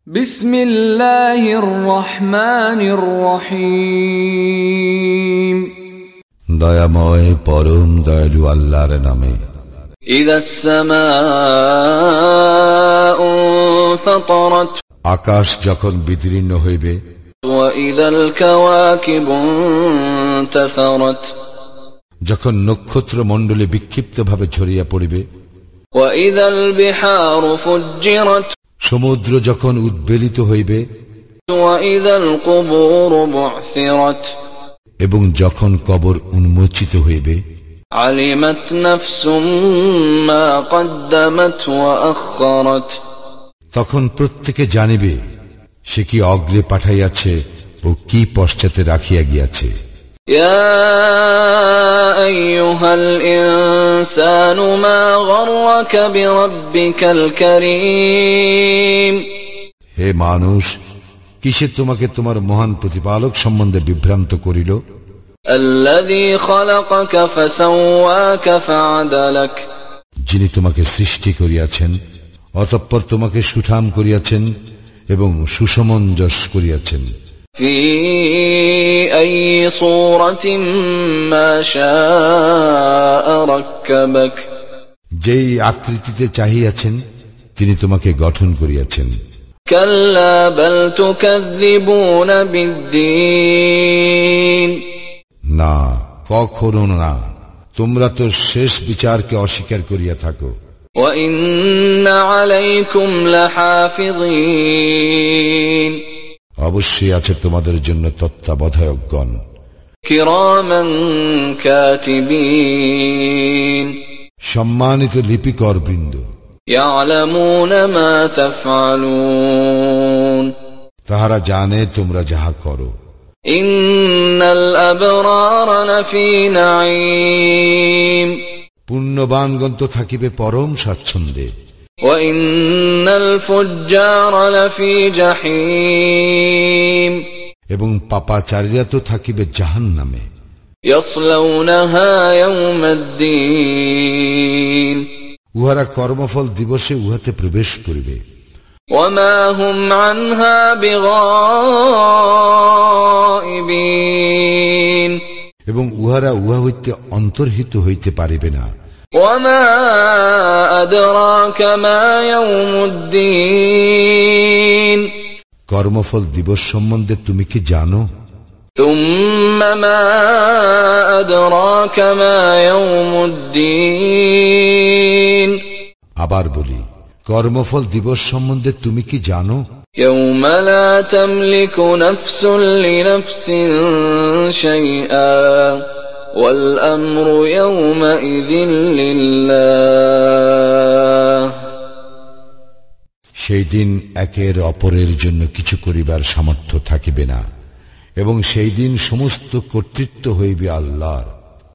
বিসমিল্লাহির রহমানির রহিম। দয়াময় পরম দয়ালু আল্লাহর নামে। ইযাস সামাউ ফাতারাত, আকাশ যখন বিদীর্ণ হইবে। ওয়া ইযাল কাওয়াকিবু ইনতাসারাত, যখন নক্ষত্র মণ্ডলী বিক্ষিপ্তভাবে ঝরিয়া পড়িবে। ওয়া ইযাল বিহারু ফুজ্জিরাত, সমুদ্র যখন উদ্বেলিত হইবে। ওয়া ইযাল কুবুরু বু'সিরাত, এবং যখন কবর উন্মোচিত হইবে। আলিমাত নাফসুম মা কদ্দামাত ওয়া আখখারাত, তখন প্রত্যেকে জানিবে সে কি অগ্রে পাঠাইয়াছে ও কি পশ্চাতে রাখিয়া গিয়াছে। ইয়া আইয়ুহাল ইনসানু মা গররাকা বিরাব্বিকাল কারীম, হে মানুষ, কিসে তোমাকে তোমার মহান প্রতিপালক সম্বন্ধে বিভ্রান্ত করিল। আল্লাযী খালাকাকা ফাসাওয়াকা ফাআদালাক, যিনি তোমাকে সৃষ্টি করিয়াছেন অতঃপর তোমাকে সুঠাম করিয়াছেন এবং সুসমঞ্জস করিয়াছেন। ফি আইয়ি সূরাতিন মা শাআ রাক্কাবাক, যেই আকৃতিতে চাহিয়াছেন তিনি তোমাকে গঠন করিয়াছেন। কাল্লা বাল তুকাযযিবুনা বিদ্দীন, না, কখনো না, তোমরা তো শেষ বিচারকে অস্বীকার করিয়া থাকো। ওয়া ইন্না আলাইকুম লাহাফিযিন, অবশ্যই আছে তোমাদের জন্য তত্ত্বাবধায়কগণ। কিরামান কাতিবিন, সম্মানিত লিপিকর বৃন্দ। ইয়ালামুনা মা তাফআলুন, তাহারা জানে তোমরা যাহা করো। ইন্নাল আবরারা লাফি নাঈম, পুণ্যবানগণ তো থাকিবে পরম স্বাচ্ছন্দ্যে। ওয়া ইন্নাল ফুজ্জারা লাফি জাহিম, এবং পাপাচারীরা তো থাকিবে জাহান্নামে। ইয়াসলাউনাহা ইয়াওমাদ্দিন, উহারা কর্মফল দিবসে উহাতে প্রবেশ করিবে। ওয়া মা হুম আনহা বিগাইবিন, এবং উহারা উহা হইতে অন্তর্হিত হইতে পারিবে না। ওয়া মা আদরাকা মা ইয়াউমুদ্দিন, কর্মফল দিবস সম্বন্ধে তুমি কি জানো? তুম্মা মা আদরাকা মা ইয়াউমুদ্দিন, আবার বলি, কর্মফল দিবস সম্বন্ধে তুমি কি জানো? ইয়াউমা লা তামলিকু নাফসুন লিনাফসিন শাইআ ওয়াল আমরু ইয়াউমাইযিন লিল্লাহ, সেই দিন একের অপরের জন্য কিছু করিবার সামর্থ্য থাকিবে না এবং সেই দিন সমস্ত কর্তৃত্ব হইবে আল্লাহর।